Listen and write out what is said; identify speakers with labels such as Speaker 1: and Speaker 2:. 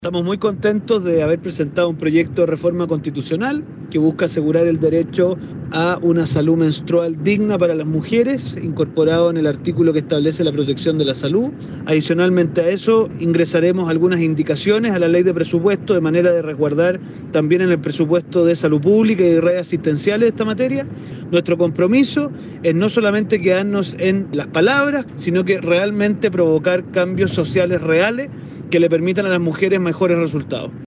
Speaker 1: Estamos muy contentos de haber presentado un proyecto de reforma constitucional que busca asegurar el derecho a una salud menstrual digna para las mujeres, incorporado en el artículo que establece la protección de la salud. Adicionalmente a eso, ingresaremos algunas indicaciones a la ley de presupuesto de manera de resguardar también en el presupuesto de salud pública y redes asistenciales esta materia. Nuestro compromiso es no solamente quedarnos en las palabras, sino que realmente provocar cambios sociales reales que le permitan a las mujeres mejores resultados.